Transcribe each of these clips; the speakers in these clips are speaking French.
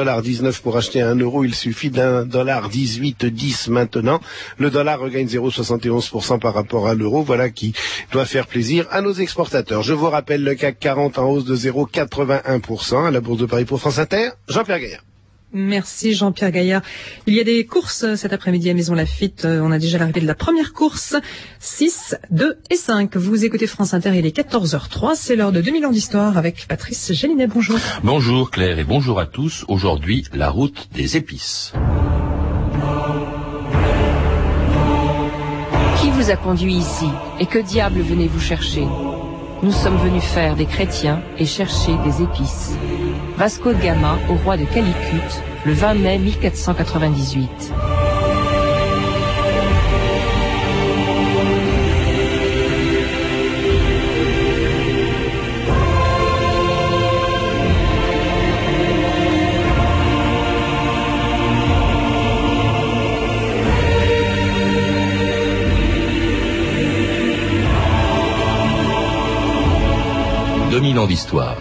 $19 pour acheter €1. Il suffit d'un $18,10 maintenant. Le dollar regagne 0,71% par rapport à l'euro. Voilà qui doit faire plaisir à nos exportateurs. Je vous rappelle le CAC 40 en hausse de 0,81% à la Bourse de Paris pour France Inter. Jean-Pierre Gaillard. Merci Jean-Pierre Gaillard. Il y a des courses cet après-midi à Maison Lafitte. On a déjà l'arrivée de la première course. 6, 2 et 5. Vous écoutez France Inter, il est 14h03. C'est l'heure de 2000 ans d'histoire avec Patrice Gélinet. Bonjour. Bonjour Claire et bonjour à tous. Aujourd'hui, la route des épices. Qui vous a conduit ici et que diable venez-vous chercher? Nous sommes venus faire des chrétiens et chercher des épices. Vasco de Gama au roi de Calicut, le 20 mai 1498. Dominant d'histoire.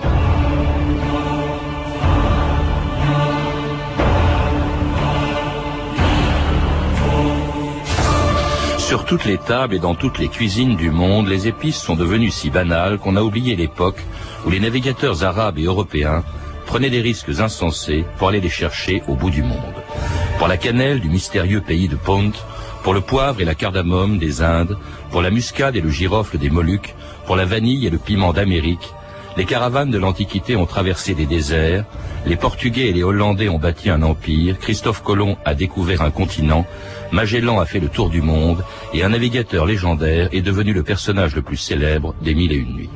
Sur toutes les tables et dans toutes les cuisines du monde, les épices sont devenues si banales qu'on a oublié l'époque où les navigateurs arabes et européens prenaient des risques insensés pour aller les chercher au bout du monde. Pour la cannelle du mystérieux pays de Pont, pour le poivre et la cardamome des Indes, pour la muscade et le girofle des Moluques, pour la vanille et le piment d'Amérique, les caravanes de l'Antiquité ont traversé des déserts, les Portugais et les Hollandais ont bâti un empire, Christophe Colomb a découvert un continent, Magellan a fait le tour du monde, et un navigateur légendaire est devenu le personnage le plus célèbre des 1001 nuits.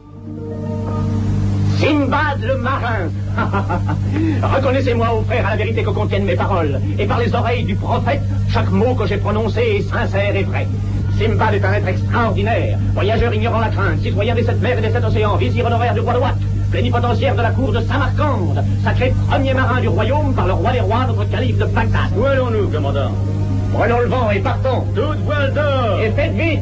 Simbad le marin. Reconnaissez-moi, ô frère, à la vérité que contiennent mes paroles, et par les oreilles du prophète, chaque mot que j'ai prononcé est sincère et vrai. Simbad est un être extraordinaire, voyageur ignorant la crainte, citoyen des 7 mers et des 7 océans, vizir honoraire du roi de Ouat, plénipotentiaire de la cour de Samarcande, sacré premier marin du royaume par le roi des rois, notre calife de Bagdad. Où allons-nous, commandant? Prenons le vent et partons. Toute voile d'or. Et faites vite.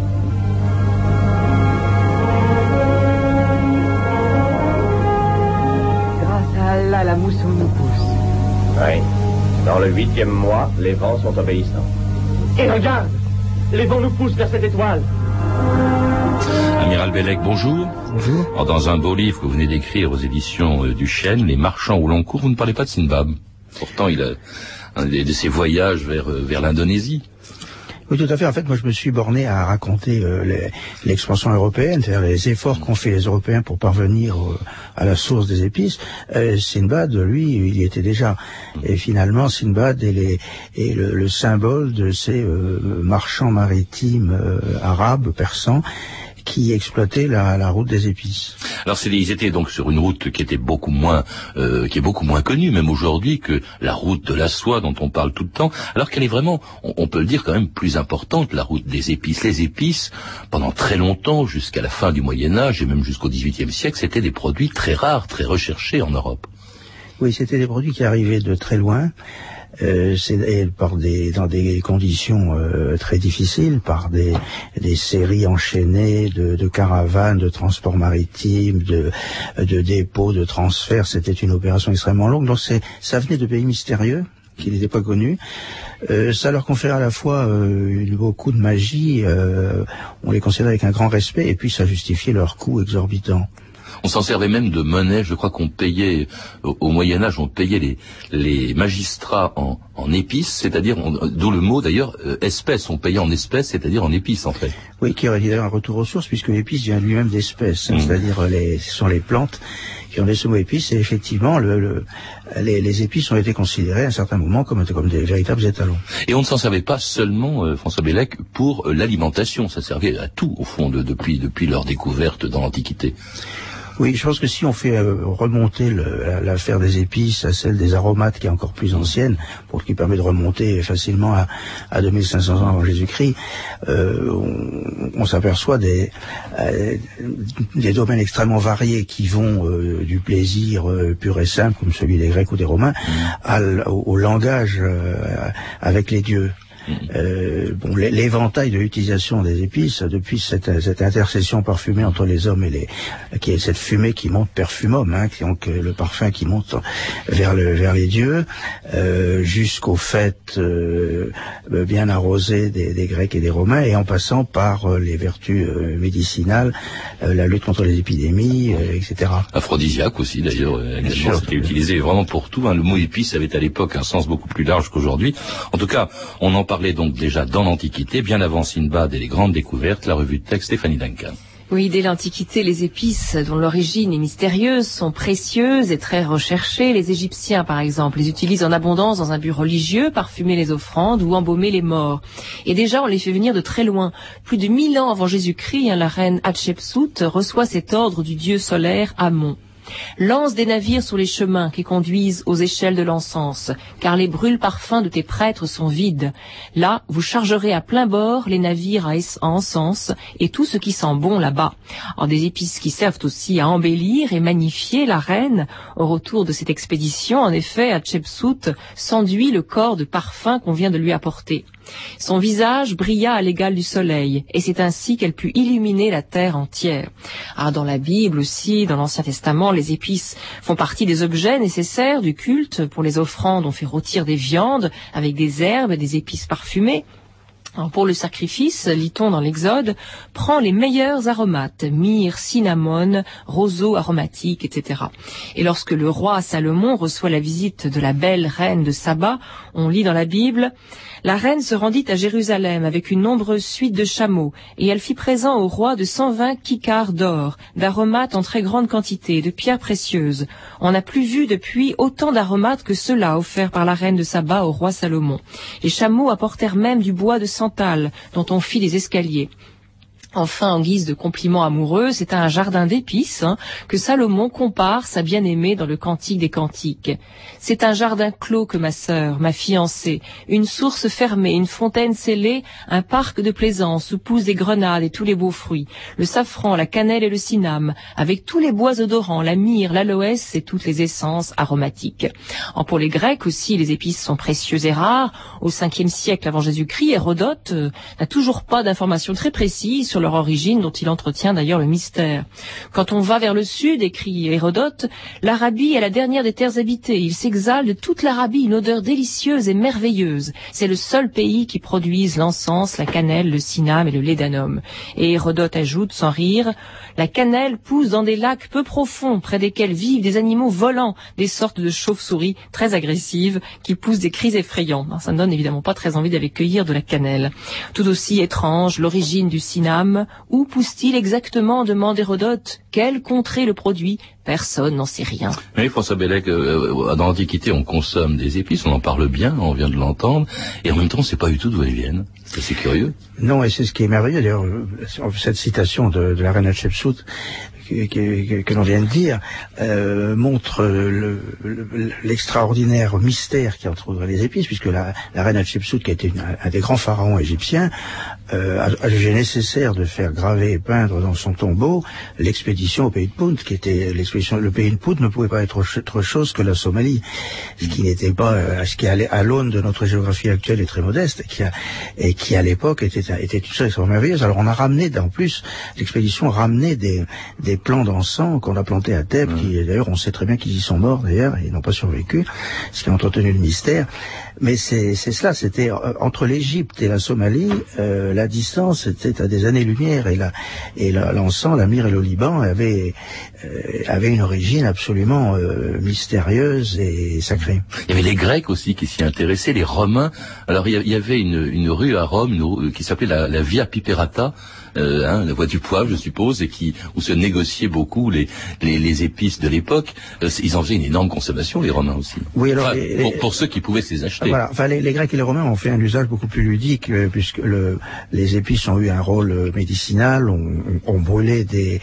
Grâce à Allah, la mousson nous pousse. Oui. Dans le 8e mois, les vents sont obéissants. Et regarde, les vents nous poussent vers cette étoile. Amiral Bellec, bonjour. Bonjour. Alors, dans un beau livre que vous venez d'écrire aux éditions du Chêne, Les marchands au long cours, vous ne parlez pas de Sinbad. Pourtant, il a un de ses voyages vers l'Indonésie. Oui, tout à fait. En fait, moi, je me suis borné à raconter l'expansion européenne, c'est-à-dire les efforts qu'ont fait les Européens pour parvenir à la source des épices. Sinbad, lui, il y était déjà. Et finalement, Sinbad est le symbole de ces marchands maritimes arabes, persans, qui exploitaient la route des épices. Alors ils étaient donc sur une route qui était beaucoup moins connue, même aujourd'hui, que la route de la soie dont on parle tout le temps, alors qu'elle est vraiment, on peut le dire quand même, plus importante, la route des épices. Les épices, pendant très longtemps, jusqu'à la fin du Moyen-Âge et même jusqu'au XVIIIe siècle, c'était des produits très rares, très recherchés en Europe. Oui, c'était des produits qui arrivaient de très loin. Dans des conditions très difficiles, par des séries enchaînées de caravanes, de transports maritimes, de dépôts, de transferts. C'était une opération extrêmement longue. Donc ça venait de pays mystérieux qui n'étaient pas connus. Ça leur conférait à la fois beaucoup de magie. On les considérait avec un grand respect, et puis ça justifiait leur coût exorbitant. On s'en servait même de monnaie. Je crois qu'on payait, au Moyen-Âge, on payait les magistrats en épices, c'est-à-dire, d'où le mot d'ailleurs, espèces. On payait en espèces, c'est-à-dire en épices, en fait. Oui, qui aurait dit d'ailleurs un retour aux sources, puisque l'épice vient lui-même d'espèces, c'est-à-dire ce sont les plantes qui ont ce mot épices, et effectivement, les épices ont été considérées à un certain moment comme des véritables étalons. Et on ne s'en servait pas seulement, François Bellec, pour l'alimentation. Ça servait à tout, au fond, depuis leur découverte dans l'Antiquité. Oui, je pense que si on fait remonter l'affaire des épices à celle des aromates, qui est encore plus ancienne, qui permet de remonter facilement à 2500 ans avant Jésus-Christ, on s'aperçoit des domaines extrêmement variés qui vont du plaisir pur et simple, comme celui des Grecs ou des Romains, au langage avec les dieux. l'éventail de l'utilisation des épices depuis cette intercession parfumée entre les hommes et qui est cette fumée qui monte per fumum, donc le parfum qui monte vers les dieux, jusqu'aux fêtes bien arrosées des Grecs et des Romains, et en passant par les vertus médicinales, la lutte contre les épidémies, etc. Aphrodisiaque aussi d'ailleurs, également, c'était utilisé vraiment pour tout. Le mot épice avait à l'époque un sens beaucoup plus large qu'aujourd'hui. En tout cas, on en parlait donc déjà dans l'Antiquité, bien avant Sinbad et les grandes découvertes. La revue de texte Stéphanie Duncan. Oui, dès l'Antiquité, les épices, dont l'origine est mystérieuse, sont précieuses et très recherchées. Les Égyptiens, par exemple, les utilisent en abondance dans un but religieux, parfumer les offrandes ou embaumer les morts. Et déjà, on les fait venir de très loin. Plus de 1000 ans avant Jésus-Christ, la reine Hatshepsut reçoit cet ordre du dieu solaire Amon. Lance des navires sur les chemins qui conduisent aux échelles de l'encens, car les brûle-parfums de tes prêtres sont vides. Là, vous chargerez à plein bord les navires à encens et tout ce qui sent bon là-bas. Alors, des épices qui servent aussi à embellir et magnifier la reine. Au retour de cette expédition, en effet, Hatshepsut s'enduit le corps de parfum qu'on vient de lui apporter. Son visage brilla à l'égal du soleil, et c'est ainsi qu'elle put illuminer la terre entière. Dans la Bible aussi, dans l'Ancien Testament, les épices font partie des objets nécessaires du culte. Pour les offrandes, on fait rôtir des viandes avec des herbes et des épices parfumées. Alors pour le sacrifice, lit-on dans l'Exode, prend les meilleurs aromates, myrrhe, cinnamone, roseau aromatique, etc. Et lorsque le roi Salomon reçoit la visite de la belle reine de Saba, on lit dans la Bible, la reine se rendit à Jérusalem avec une nombreuse suite de chameaux, et elle fit présent au roi de 120 kikars d'or, d'aromates en très grande quantité, de pierres précieuses. On n'a plus vu depuis autant d'aromates que ceux-là offerts par la reine de Saba au roi Salomon. Les chameaux apportèrent même du bois de santal, dont on fit les escaliers. Enfin, en guise de compliment amoureux, c'est à un jardin d'épices que Salomon compare sa bien-aimée dans le Cantique des Cantiques. C'est un jardin clos que ma sœur, ma fiancée, une source fermée, une fontaine scellée, un parc de plaisance où poussent des grenades et tous les beaux fruits, le safran, la cannelle et le cinname, avec tous les bois odorants, la myrrhe, l'aloès et toutes les essences aromatiques. Pour les Grecs aussi, les épices sont précieuses et rares. Au 5e siècle avant Jésus-Christ, Hérodote n'a toujours pas d'informations très précises sur leur origine, dont il entretient d'ailleurs le mystère. Quand on va vers le sud, écrit Hérodote, l'Arabie est la dernière des terres habitées. Il s'exhale de toute l'Arabie une odeur délicieuse et merveilleuse. C'est le seul pays qui produise l'encens, la cannelle, le cinname et le lédanum. Et Hérodote ajoute, sans rire, la cannelle pousse dans des lacs peu profonds, près desquels vivent des animaux volants, des sortes de chauves-souris très agressives, qui poussent des cris effrayants. Alors, ça ne donne évidemment pas très envie d'aller cueillir de la cannelle. Tout aussi étrange, l'origine du cinname. Où pousse-t-il exactement, demande Hérodote. Quelle contrée le produit? Personne n'en sait rien. Oui, François Bellec, dans l'Antiquité, on consomme des épices, on en parle bien, on vient de l'entendre, et en même temps, on ne sait pas du tout d'où elles viennent. C'est assez curieux. Non, et c'est ce qui est merveilleux. D'ailleurs, cette citation de la reine Hatshepsut que l'on vient de dire montre l'extraordinaire mystère qui entoure les épices, puisque la reine Hatshepsut, qui a été un des grands pharaons égyptiens, a jugé nécessaire de faire graver et peindre dans son tombeau l'expédition au pays de Punt, qui était l'expédition. Le pays de Punt ne pouvait pas être autre chose que la Somalie, ce qui n'était pas, ce qui allait à l'aune de notre géographie actuelle est très modeste, et qui à l'époque était tout ça extrêmement merveilleuse. Alors on a ramené, en plus, l'expédition ramenait des plants d'encens qu'on a plantés à Thèbes, qui d'ailleurs on sait très bien qu'ils y sont morts d'ailleurs, et n'ont pas survécu, ce qui a entretenu le mystère. Mais c'est cela, c'était entre l'Égypte et la Somalie, la distance était à des années-lumière, et l'encens, la myrrhe et le Liban avaient une origine absolument mystérieuse et sacrée. Il y avait les Grecs aussi qui s'y intéressaient, les Romains. Alors il y avait une rue à Rome qui s'appelait la Via Piperata, la voie du poivre, je suppose, et où se négociaient beaucoup les épices de l'époque. Ils en faisaient une énorme consommation, les Romains aussi. Oui, alors pour ceux qui pouvaient se les acheter. Voilà, enfin les Grecs et les Romains ont fait un usage beaucoup plus ludique, puisque les épices ont eu un rôle médicinal. On brûlait des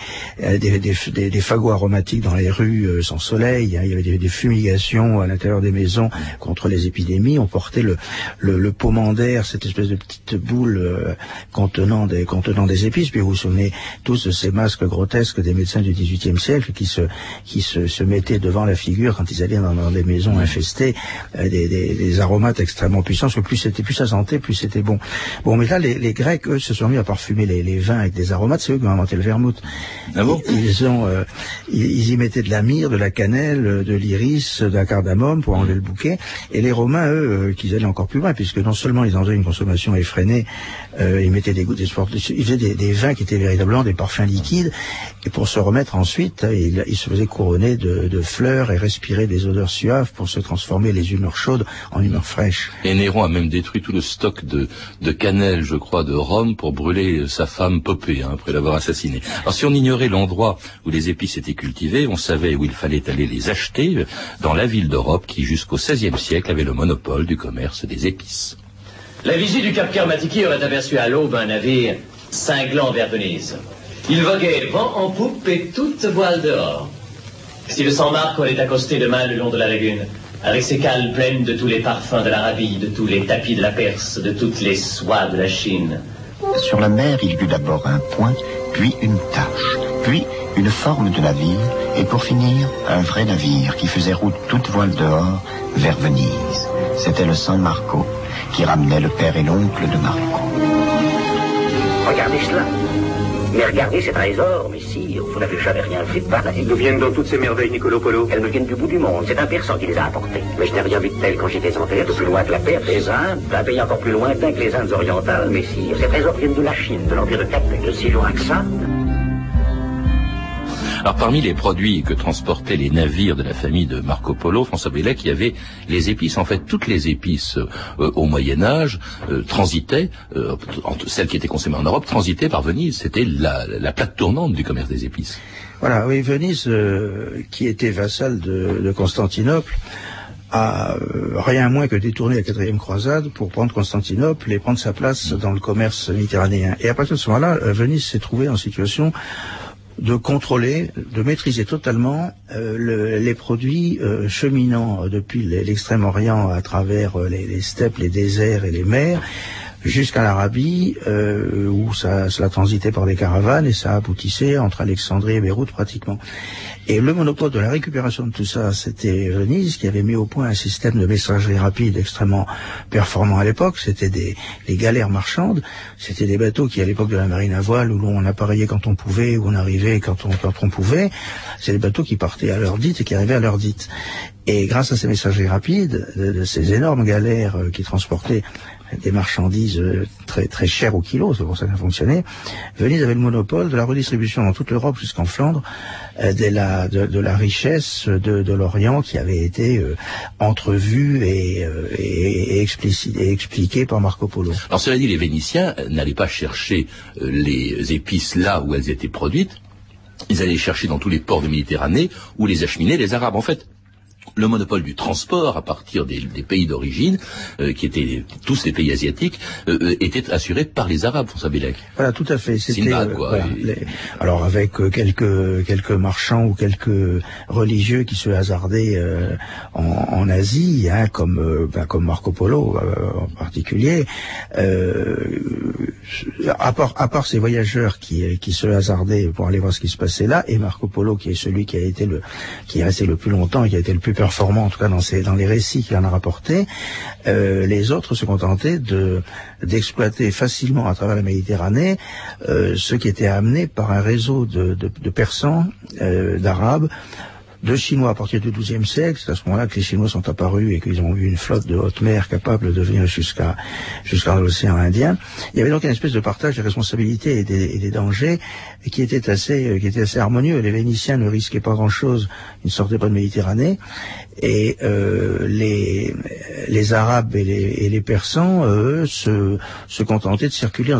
fagots aromatiques dans les rues sans soleil. Il y avait des fumigations à l'intérieur des maisons contre les épidémies. On portait le pomander, cette espèce de petite boule contenant des des épices. Puis vous vous souvenez tous de ces masques grotesques des médecins du XVIIIe siècle qui se mettaient devant la figure quand ils allaient dans des maisons infestées des aromates extrêmement puissants, parce que plus ça sentait, plus c'était bon. Bon, mais là, les Grecs, eux, se sont mis à parfumer les vins avec des aromates. C'est eux qui ont inventé le vermouth. Ah bon? Ils y mettaient de la myrrhe, de la cannelle, de l'iris, de la cardamome pour enlever le bouquet. Et les Romains, eux, qu'ils allaient encore plus loin, puisque non seulement ils en faisaient une consommation effrénée, ils mettaient des ils faisaient des vins qui étaient véritablement des parfums liquides. Et pour se remettre ensuite, ils se faisaient couronner de fleurs et respirer des odeurs suaves pour se transformer les humeurs chaudes en humeurs fraîches. Et Néron a même détruit tout le stock de cannelle, je crois, de Rome pour brûler sa femme Popée, après l'avoir assassinée. Alors si on ignorait l'endroit où les épices étaient cultivées, on savait où il fallait aller les acheter dans la ville d'Europe qui, jusqu'au XVIe siècle, avait le monopole du commerce des épices. La vigie du Cap Kermatiki aurait aperçu à l'aube un navire cinglant vers Venise. Il voguait vent en poupe et toute voile dehors. Si le San Marco allait accoster demain le long de la lagune, avec ses cales pleines de tous les parfums de l'Arabie, de tous les tapis de la Perse, de toutes les soies de la Chine. Sur la mer, il y eut d'abord un point, puis une tache, puis une forme de navire, et pour finir, un vrai navire qui faisait route toute voile dehors vers Venise. C'était le San Marco, qui ramenait le père et l'oncle de Marco. Regardez cela. Mais regardez ces trésors, messire, vous n'avez jamais rien vu de pareil. D'où viennent donc toutes ces merveilles, Niccolo Polo? Elles me viennent du bout du monde, c'est un Persan qui les a apportées. Mais je n'ai rien vu de tel quand j'étais en Perse, plus loin que la Perse, les Indes, d'un pays encore plus lointain que les Indes orientales, messire. Ces trésors viennent de la Chine, de l'Empire de Capet, de si loin que ça. Alors parmi les produits que transportaient les navires de la famille de Marco Polo, François Bellec, il y avait les épices. En fait, toutes les épices au Moyen-Âge transitaient, celles qui étaient consommées en Europe, transitaient par Venise. C'était la plaque tournante du commerce des épices. Voilà, oui, Venise, qui était vassale de Constantinople, a rien moins que détourné la 4e croisade pour prendre Constantinople et prendre sa place dans le commerce méditerranéen. Et à partir de ce moment-là, Venise s'est trouvée en situation de contrôler, de maîtriser totalement les produits cheminant depuis l'Extrême-Orient à travers les steppes, les déserts et les mers, jusqu'à l'Arabie, où cela transitait par des caravanes et ça aboutissait entre Alexandrie et Beyrouth pratiquement. Et le monopole de la récupération de tout ça, c'était Venise qui avait mis au point un système de messagerie rapide extrêmement performant à l'époque. C'était les galères marchandes, c'était des bateaux qui à l'époque de la marine à voile, où l'on appareillait quand on pouvait, où on arrivait quand on pouvait. C'est des bateaux qui partaient à l'heure dite et qui arrivaient à l'heure dite. Et grâce à ces messageries rapides, de ces énormes galères qui transportaient des marchandises très très chères au kilo, c'est pour ça que ça fonctionnait, Venise avait le monopole de la redistribution dans toute l'Europe jusqu'en Flandre de la richesse de l'Orient qui avait été entrevue et expliquée par Marco Polo. Alors cela dit, les Vénitiens n'allaient pas chercher les épices là où elles étaient produites, ils allaient les chercher dans tous les ports de Méditerranée où les acheminaient les Arabes. En fait, le monopole du transport à partir des pays d'origine, qui étaient tous les pays asiatiques, était assuré par les Arabes, François Bellec. Voilà, tout à fait. C'était Sinbad, quoi. Voilà, alors avec quelques marchands ou quelques religieux qui se hasardaient en Asie, comme Marco Polo en particulier. À part ces voyageurs qui se hasardaient pour aller voir ce qui se passait là, et Marco Polo qui est celui qui est resté le plus longtemps et qui a été le plus performant, en tout cas dans les récits qu'il en a rapportés, les autres se contentaient d'exploiter facilement à travers la Méditerranée ce qui était amené par un réseau de Persans, d'Arabes, de Chinois à partir du XIIe siècle. C'est à ce moment-là que les Chinois sont apparus et qu'ils ont eu une flotte de haute mer capable de venir jusqu'à l'océan Indien. Il y avait donc une espèce de partage des responsabilités et des dangers qui était assez harmonieux. Les Vénitiens ne risquaient pas grand-chose, ils ne sortaient pas de Méditerranée, et les Arabes et les Persans, eux, se contentaient de circuler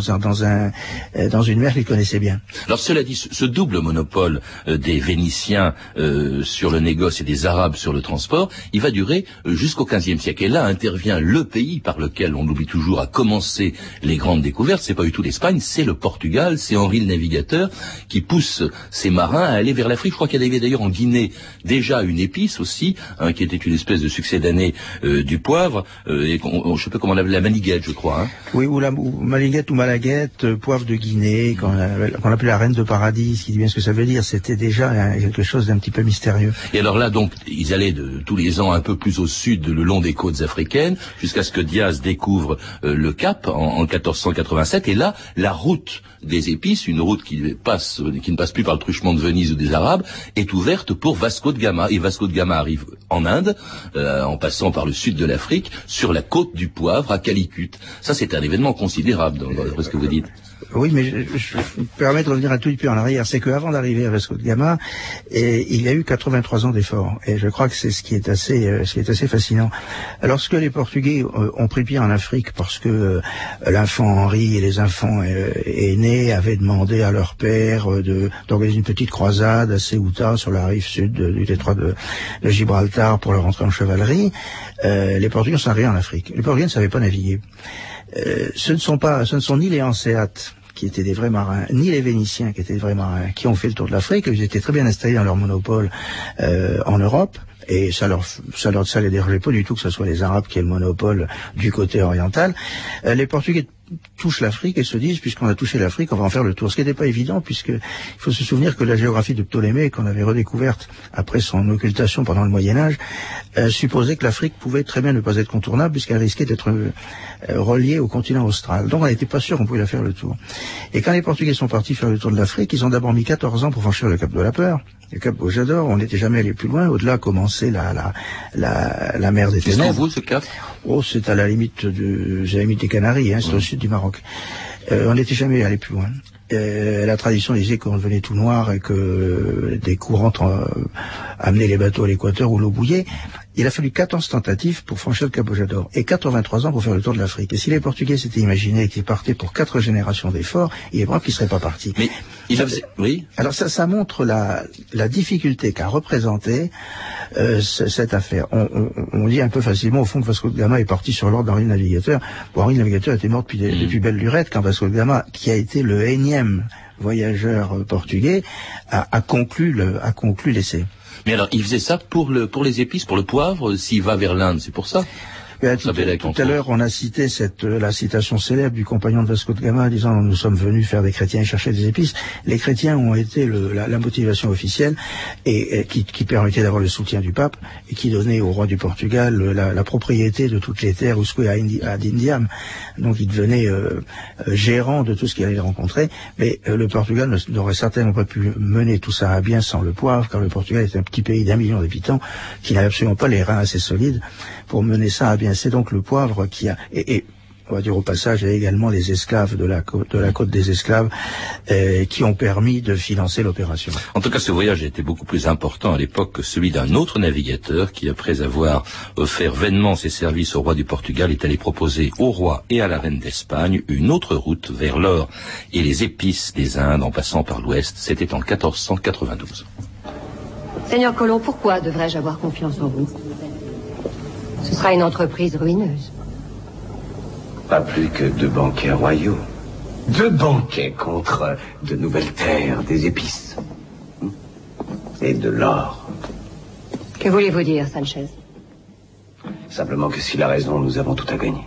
dans une mer qu'ils connaissaient bien. Alors cela dit, ce double monopole des Vénitiens sur le négoce et des Arabes sur le transport, il va durer jusqu'au XVe siècle. Et là intervient le pays par lequel, on l'oublie toujours, a commencé les grandes découvertes. C'est pas du tout l'Espagne, c'est le Portugal, c'est Henri le Navigateur qui pousse ses marins à aller vers l'Afrique. Je crois qu'il y avait d'ailleurs en Guinée déjà une épice aussi, qui était une espèce de succès d'année du poivre, et je sais pas comment on l'appelle, la maniguette, je crois. Oui, ou maliguette ou malaguette, poivre de Guinée, qu'on appelait la reine de paradis, ce qui dit bien ce que ça veut dire. C'était déjà quelque chose d'un petit peu mystérieux. Et alors là, donc, ils allaient tous les ans un peu plus au sud, le long des côtes africaines, jusqu'à ce que Diaz découvre le Cap en 1487. Et là, la route des épices, une route qui ne passe plus par le truchement de Venise ou des Arabes, est ouverte pour Vasco de Gama. Et Vasco de Gama arrive en Inde, en passant par le sud de l'Afrique, sur la côte du poivre, à Calicut. Ça, c'est un événement considérable, dans ce que vous dites. Oui, mais je me permets de revenir un tout petit peu en arrière. C'est qu'avant d'arriver à Vasco de Gama, il y a eu 83 ans d'efforts. Et je crois que c'est ce qui est assez fascinant. Lorsque les Portugais ont pris pied en Afrique parce que l'infant Henri et les enfants aînés avaient demandé à leur père d'organiser une petite croisade à Ceuta, sur la rive sud du détroit de Gibraltar, pour leur entrer en chevalerie, les Portugais sont arrivés en Afrique. Les Portugais ne savaient pas naviguer. Ce ne sont ni les Hanséates, qui étaient des vrais marins, ni les Vénitiens, qui étaient des vrais marins, qui ont fait le tour de l'Afrique. Ils étaient très bien installés dans leur monopole en Europe, et ça les dérangeait pas du tout que ce soit les Arabes qui aient le monopole du côté oriental. Les Portugais touchent l'Afrique et se disent, puisqu'on a touché l'Afrique, on va en faire le tour. Ce qui n'était pas évident, puisque il faut se souvenir que la géographie de Ptolémée, qu'on avait redécouverte après son occultation pendant le Moyen-Âge, supposait que l'Afrique pouvait très bien ne pas être contournable, puisqu'elle risquait d'être reliée au continent austral. Donc on n'était pas sûr qu'on pouvait la faire le tour. Et quand les Portugais sont partis faire le tour de l'Afrique, ils ont d'abord mis 14 ans pour franchir le Cap de la Peur, le Cap Bojador. On n'était jamais allé plus loin. Au-delà commençait la mer des Ténèbres. C'est où ce cap? Oh, c'est à la limite des Canaries, c'est au sud du Maroc. On n'était jamais allé plus loin. La tradition disait qu'on devenait tout noir et que des courants amenaient les bateaux à l'équateur où l'eau bouillait. Il a fallu 14 tentatives pour franchir le Cap Bojador et 83 ans pour faire le tour de l'Afrique. Et si les Portugais s'étaient imaginés qu'ils partaient pour 4 générations d'efforts, il est vrai qu'ils ne seraient pas partis. Mais oui. Alors ça montre la difficulté qu'a représenté cette affaire. On dit un peu facilement au fond que Vasco de Gama est parti sur l'ordre d'Henri le Navigateur. Bon, Henri le Navigateur était mort depuis belle lurette quand Vasco de Gama, qui a été le énième voyageur portugais, a conclu l'essai. Mais alors, il faisait ça pour les épices, pour le poivre, s'il va vers l'Inde, c'est pour ça? Tout à l'heure, on a cité la citation célèbre du compagnon de Vasco de Gama disant « Nous sommes venus faire des chrétiens et chercher des épices ». Les chrétiens ont été la motivation officielle et qui permettait d'avoir le soutien du pape et qui donnait au roi du Portugal la propriété de toutes les terres usque ad Indiam. Donc il devenait gérant de tout ce qu'il allait rencontrer. Mais le Portugal n'aurait certainement pas pu mener tout ça à bien sans le poivre, car le Portugal est un petit pays d'1 million d'habitants qui n'a absolument pas les reins assez solides pour mener ça à bien. C'est donc le poivre qui a... Et on va dire au passage, il y a également les esclaves de la côte des esclaves qui ont permis de financer l'opération. En tout cas, ce voyage était beaucoup plus important à l'époque que celui d'un autre navigateur qui, après avoir offert vainement ses services au roi du Portugal, est allé proposer au roi et à la reine d'Espagne une autre route vers l'or et les épices des Indes en passant par l'ouest. C'était en 1492. Seigneur Colomb, pourquoi devrais-je avoir confiance en vous? Ce sera une entreprise ruineuse. Pas plus que 2 banquets royaux. 2 banquets contre de nouvelles terres, des épices. Et de l'or. Que voulez-vous dire, Sanchez? Simplement que s'il a raison, nous avons tout à gagner.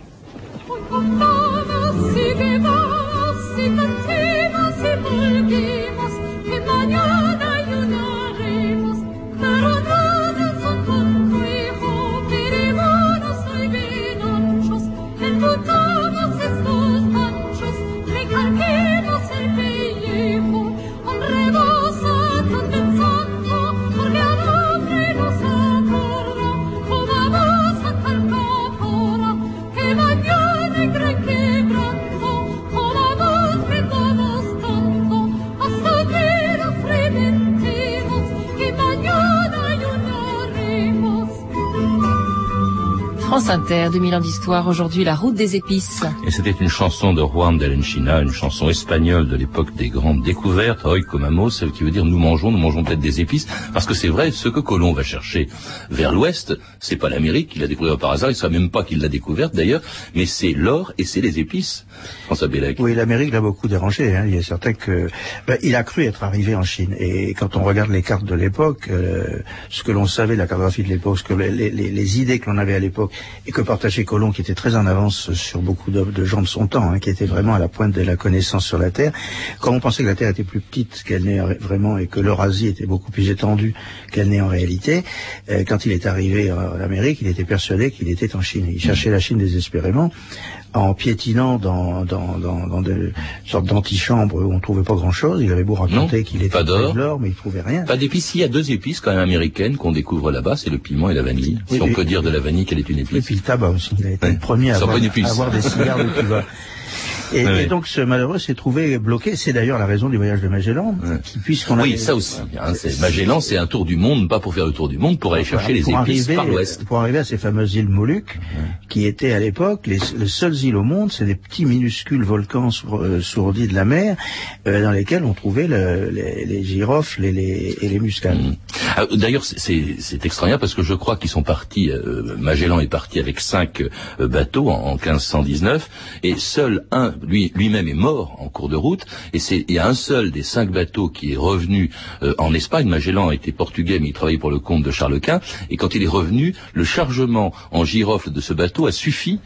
France Inter, 2000 ans d'histoire, aujourd'hui la route des épices. Et c'était une chanson de Juan de Lencina, une chanson espagnole de l'époque des grandes découvertes, Hoy comamos, qui veut dire nous mangeons peut-être des épices, parce que c'est vrai, ce que Colomb va chercher vers l'ouest, c'est pas l'Amérique qu'il a découvert par hasard, il ne savait même pas qu'il l'a découverte d'ailleurs, mais c'est l'or et c'est les épices. François Bellec. Oui, l'Amérique l'a beaucoup dérangé, hein. Il est certain que il a cru être arrivé en Chine, et quand on regarde les cartes de l'époque, ce que l'on savait de la cartographie de l'époque, ce que les idées que l'on avait à l'époque, et que partageait Colomb, qui était très en avance sur beaucoup de gens de son temps, hein, qui était vraiment à la pointe de la connaissance sur la Terre. Comme on pensait que la Terre était plus petite qu'elle n'est vraiment, et que l'Eurasie était beaucoup plus étendue qu'elle n'est en réalité, quand il est arrivé en Amérique, il était persuadé qu'il était en Chine. Il cherchait la Chine désespérément, en piétinant dans des sortes d'antichambres où on trouvait pas grand-chose. Il avait beau raconter qu'il était de l'or, mais il trouvait rien. Pas d'épices. Il y a deux épices quand même américaines qu'on découvre là-bas, c'est le piment et la vanille. Oui, si on peut dire de la vanille qu'elle est une épice. Et puis le tabac aussi. Il a été le premier à avoir des cigares de Cuba. Et donc ce malheureux s'est trouvé bloqué. C'est d'ailleurs la raison du voyage de Magellan. Puisqu'on oui, ça aussi. Hein, Magellan, c'est un tour du monde, pas pour faire le tour du monde, pour aller chercher les épices par l'ouest. Pour arriver à ces fameuses îles Moluques, qui étaient à l'époque les seules îles au monde, c'est des petits minuscules volcans sourdis de la mer, dans lesquels on trouvait les girofles et les muscades. D'ailleurs, c'est extraordinaire parce que je crois qu'ils sont partis, Magellan est parti avec 5 bateaux en 1519, et seul un, lui-même est mort en cours de route, et il y a un seul des 5 bateaux qui est revenu en Espagne. Magellan était portugais, mais il travaillait pour le compte de Charles Quint, et quand il est revenu, le chargement en girofle de ce bateau a suffi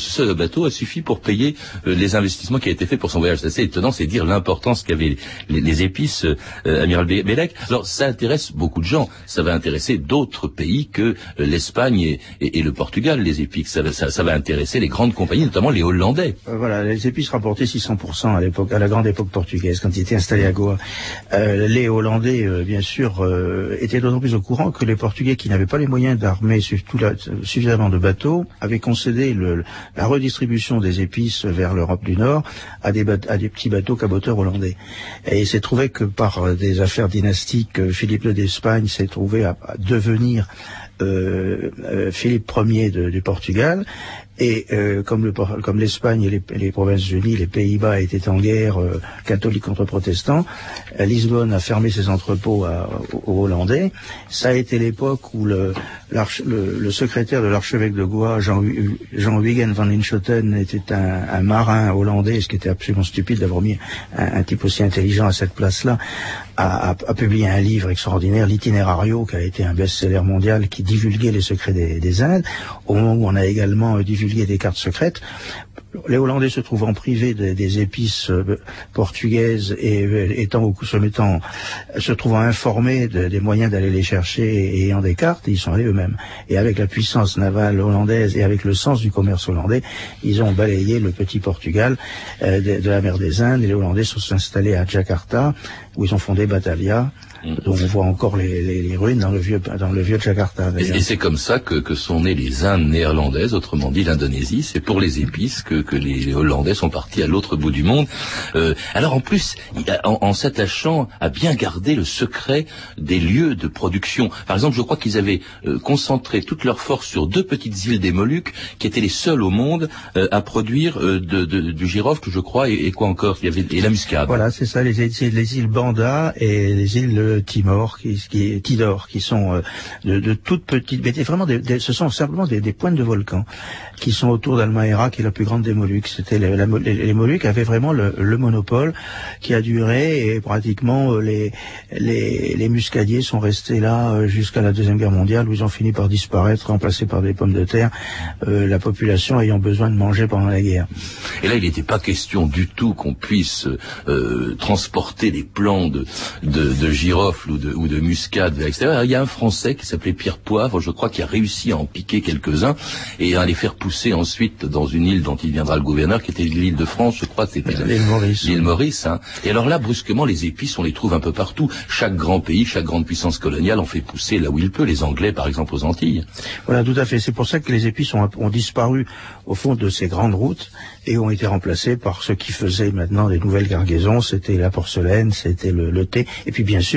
pour payer les investissements qui avaient été faits pour son voyage. C'est assez étonnant, c'est dire l'importance qu'avaient les épices, Amiral Bellec. Alors ça intéresse beaucoup de gens, ça va intéresser d'autres pays que l'Espagne et le Portugal, les épices. Ça va intéresser les grandes compagnies, notamment les Hollandais. Voilà, les épices rapportaient 600% à l'époque, à la grande époque portugaise, quand ils étaient installés à Goa. Les Hollandais, bien sûr, étaient d'autant plus au courant que les Portugais, qui n'avaient pas les moyens d'armer suffisamment de bateaux, avaient concédé la redistribution des épices vers l'Europe du Nord à des petits bateaux caboteurs hollandais. Et il s'est trouvé que par des affaires dynastiques, Philippe II d'Espagne s'est trouvé à devenir Philippe Ier du Portugal. Et comme l'Espagne et les Provinces-Unies, les Pays-Bas étaient en guerre catholique contre protestant, Lisbonne a fermé ses entrepôts aux Hollandais. Ça a été l'époque où le secrétaire de l'archevêque de Goa, Jean Huygen van Linschoten, était un marin hollandais, ce qui était absolument stupide d'avoir mis un type aussi intelligent à cette place-là, a publié un livre extraordinaire, l'Itinérario, qui a été un best-seller mondial, qui divulguait les secrets des Indes, au moment où on a également divulgué des cartes secrètes. Les Hollandais se trouvant privés des épices portugaises et se trouvant informés des moyens d'aller les chercher et ayant des cartes, ils sont allés eux-mêmes. Et avec la puissance navale hollandaise et avec le sens du commerce hollandais, ils ont balayé le petit Portugal de la mer des Indes, et les Hollandais sont installés à Jakarta, où ils ont fondé Batavia, dont on voit encore les ruines dans le vieux Jakarta. Et c'est comme ça que sont nées les Indes néerlandaises, autrement dit l'Indonésie. C'est pour les épices que les Hollandais sont partis à l'autre bout du monde. Alors en plus, en s'attachant à bien garder le secret des lieux de production. Par exemple, je crois qu'ils avaient concentré toute leur force sur 2 petites îles des Moluques, qui étaient les seules au monde à produire du girofle, je crois, et quoi encore, et la muscade. Voilà, c'est ça, les îles Banda et les îles Tidor, qui sont de toutes petites, mais vraiment ce sont simplement des pointes de volcans qui sont autour d'Halmahera, qui est la plus grande des Moluques. C'était les Moluques avaient vraiment le monopole qui a duré, et pratiquement les muscadiers sont restés là jusqu'à la Deuxième Guerre mondiale, où ils ont fini par disparaître, remplacés par des pommes de terre, la population ayant besoin de manger pendant la guerre. Et là, il n'était pas question du tout qu'on puisse transporter des plants de girofle ou de muscade vers l'extérieur. Il y a un Français qui s'appelait Pierre Poivre, je crois, qui a réussi à en piquer quelques-uns et à les faire pousser ensuite dans une île dont il viendra le gouverneur, qui était l'île de France, je crois, c'était l'île Maurice. Hein. Et alors là, brusquement, les épices, on les trouve un peu partout. Chaque grand pays, chaque grande puissance coloniale en fait pousser là où il peut. Les Anglais, par exemple, aux Antilles. Voilà, tout à fait. C'est pour ça que les épices ont disparu au fond de ces grandes routes et ont été remplacés par ce qui faisait maintenant des nouvelles cargaisons. C'était la porcelaine, c'était le thé, et puis bien sûr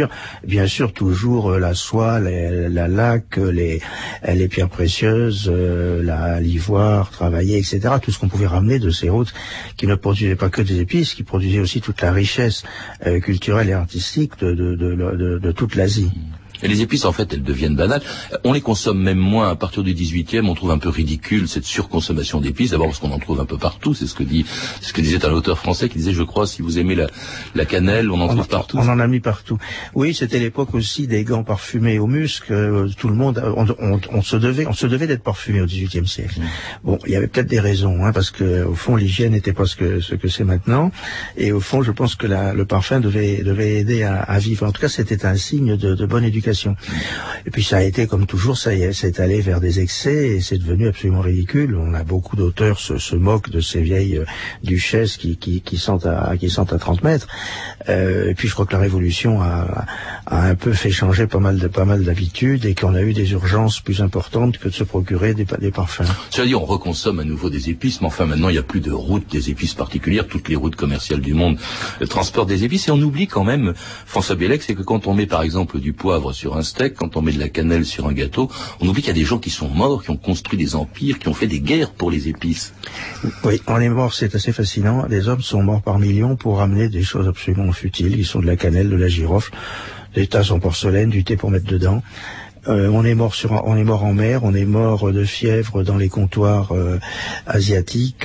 bien sûr toujours la soie, la laque, les pierres précieuses, l'ivoire travaillé, etc. Tout ce qu'on pouvait ramener de ces routes qui ne produisaient pas que des épices, qui produisaient aussi toute la richesse culturelle et artistique de toute l'Asie. Et les épices, en fait, elles deviennent banales. On les consomme même moins. À partir du 18e, on trouve un peu ridicule cette surconsommation d'épices. D'abord parce qu'on en trouve un peu partout. C'est ce que disait un auteur français qui disait, je crois, si vous aimez la cannelle, on en trouve partout. On en a mis partout. Oui, c'était l'époque aussi des gants parfumés au musc. Tout le monde, on se devait d'être parfumé au 18e siècle. Bon, il y avait peut-être des raisons, parce que au fond, l'hygiène n'était pas ce que c'est maintenant. Et au fond, je pense que le parfum devait aider à vivre. En tout cas, c'était un signe de bonne éducation. Et puis ça a été, comme toujours, ça est allé vers des excès et c'est devenu absolument ridicule. On a beaucoup d'auteurs se moquent de ces vieilles duchesses qui sentent à 30 mètres. Et puis je crois que la Révolution a un peu fait changer pas mal d'habitudes et qu'on a eu des urgences plus importantes que de se procurer des parfums. Cela dit, on reconsomme à nouveau des épices, mais enfin maintenant il n'y a plus de route des épices particulières. Toutes les routes commerciales du monde transportent des épices et on oublie quand même, François Bellec, c'est que quand on met par exemple du poivre sur un steak, quand on met de la cannelle sur un gâteau, on oublie qu'il y a des gens qui sont morts, qui ont construit des empires, qui ont fait des guerres pour les épices. Oui, on est mort, c'est assez fascinant. Les hommes sont morts par millions pour ramener des choses absolument futiles. Ils sont de la cannelle, de la girofle, des tasses en porcelaine, du thé pour mettre dedans. On est mort en mer, on est mort de fièvre dans les comptoirs asiatiques.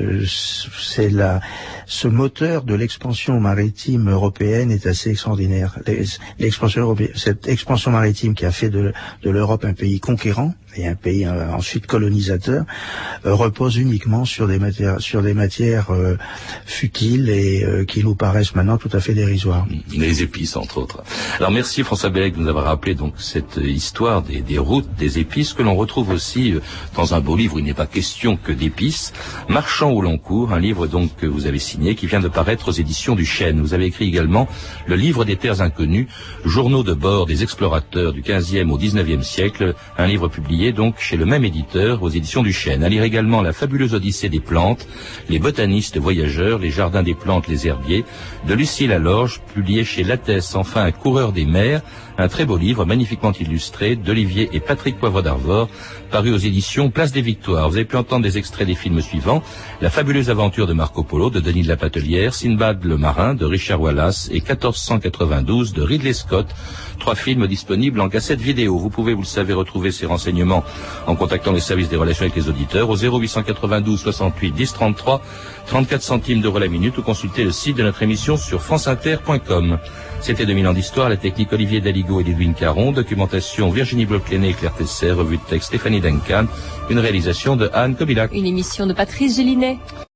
Ce moteur de l'expansion maritime européenne est assez extraordinaire. Cette expansion maritime qui a fait de l'Europe un pays conquérant et un pays ensuite colonisateur repose uniquement sur des matières futiles et qui nous paraissent maintenant tout à fait dérisoires. Les épices, entre autres. Alors merci François Bellec de nous avoir rappelé donc cette histoire des routes des épices que l'on retrouve aussi dans un beau livre où il n'est pas question que d'épices, Marchand au long cours, un livre donc que vous avez signé qui vient de paraître aux éditions du Chêne. Vous avez écrit également le livre des terres inconnues, journaux de bord des explorateurs du 15e au 19e siècle, un livre publié donc chez le même éditeur aux éditions du Chêne. À lire également la fabuleuse Odyssée des plantes, les botanistes voyageurs, les jardins des plantes, les herbiers, de Lucie Lalorge, publié chez Lattès, enfin un coureur des mers, un très beau livre magnifiquement illustré d'Olivier et Patrick Poivre d'Arvor, paru aux éditions Place des Victoires. Vous avez pu entendre des extraits des films suivants: La fabuleuse aventure de Marco Polo de Denis de la Patelière, Sinbad le marin de Richard Wallace et 1492 de Ridley Scott. 3 films disponibles en cassette vidéo. Vous pouvez, vous le savez, retrouver ces renseignements en contactant les services des relations avec les auditeurs au 0892 68 10 33, 34 centimes d'euros la minute, ou consulter le site de notre émission sur franceinter.com. C'était 2000 ans d'histoire, la technique Olivier Daligo et Lidwin Caron, documentation Virginie Bloch-Léné et Claire Tesser, revue de texte Stéphanie Duncan, une réalisation de Anne Kobilac. Une émission de Patrice Gélinet.